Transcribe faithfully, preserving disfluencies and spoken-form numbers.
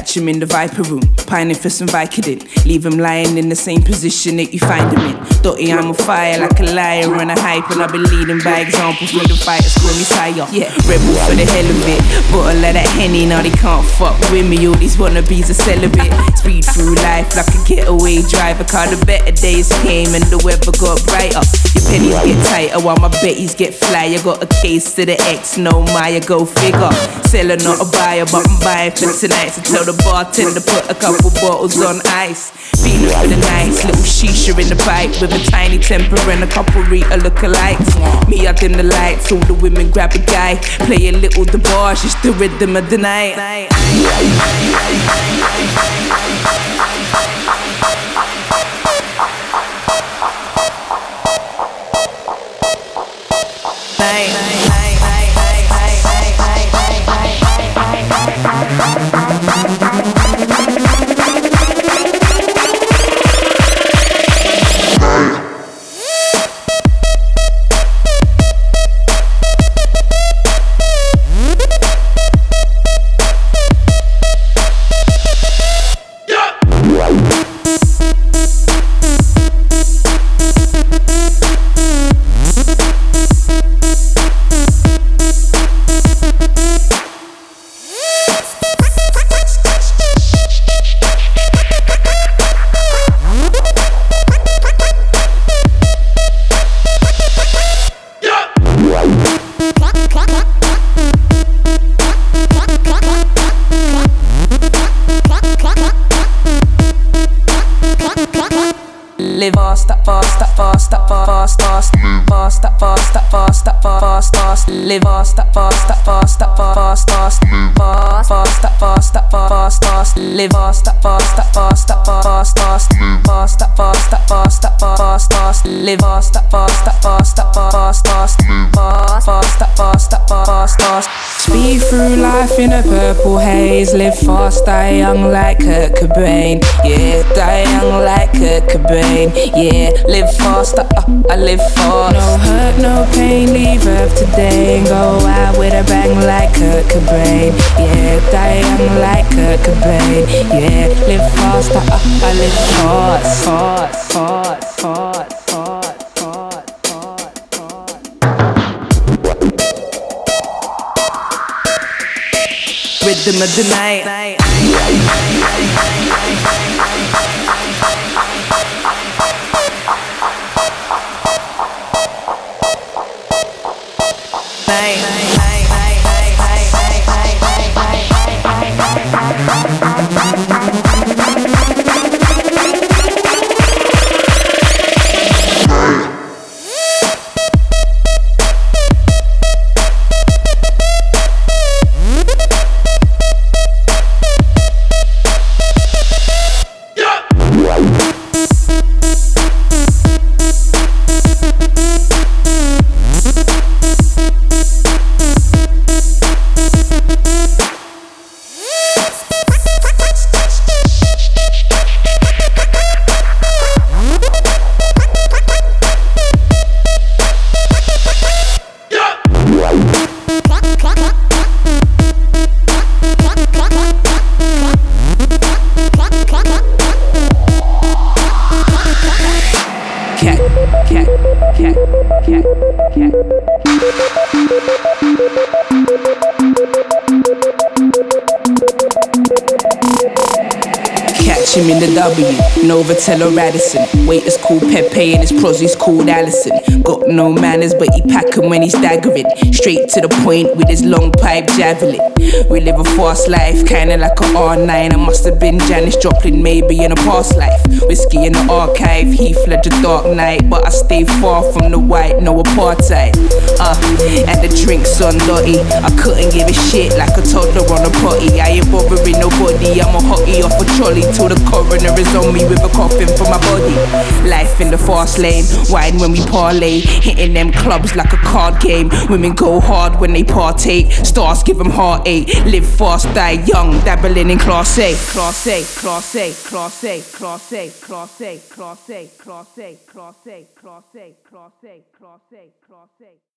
Catch him in the Viper room, pining for some Vicodin. Leave him lying in the same position that you find him in. Dotty, I'm on fire like a lion, run a hype, and I've been leading by example. For the fighters, call me sire. Yeah, rebel for the hell of it. Bottle of that Henny, now they can't fuck with me. All these wannabes are celibate. Speed through life like a getaway driver. Car the better days came and the weather got brighter. Your pennies get tighter while my betties get flyer. Got a case to the X, no Maya, go figure. Seller, not a buyer, but I'm buying for tonight. So tell the bartender put a couple bottles on ice. Feeling for the nice, little shisha in the pipe with a tiny temper and a couple Rita lookalikes. Me out in the lights, all the women grab a guy, play a little the bar, just the rhythm of the night. Night. Live fast, fast, fast, fast, fast, fast, fast, fast, fast, fast, fast. Live fast, fast, fast, fast, fast, fast, fast, fast, fast, fast. Live fast, fast, fast, fast, fast, fast, fast, fast, fast, fast. Live fast, fast, fast, fast, fast, fast, fast, fast, fast. Speed through life in a purple haze. Live fast, die young like Kurt Cobain. Yeah, die young like Kurt Cobain. Yeah, live fast, uh, I live fast. No hurt, no pain, leave Earth today and go out with a bang like Kurt Cobain. Yeah, die young like Kurt Cobain. Yeah, live fast, uh, I live fast, fast, fast, fast, fast, fast, fast, fast. Rhythm of the night. Night. Cat, cat, cat, cat, cat. Catch him in the W, Novatella Radisson. Waiters called Pepe and his prozzies called Allison. Got no manners but he pack 'em when he's staggering. Straight to the point with his long pipe javelin. We live a fast life, kinda like a R nine. I must have been Janis Joplin maybe in a past life. Whiskey in the archive, Heath Ledger Dark Knight. But I stay far from the white, no apartheid. Uh, and the drinks on Lottie, I couldn't give a shit like a toddler on a potty. I ain't bothering nobody, I'm a hottie off a trolley till the coroner is on me with a coffin for my body. Life in the fast lane, wine when we parlay, hitting them clubs like a card game. Women go hard when they partake, stars give them heartache. Live fast, die young, dabbling in class A. Class A, class A, class A, class A, class A, class A, class A, class A, class A, class A, class A, class A.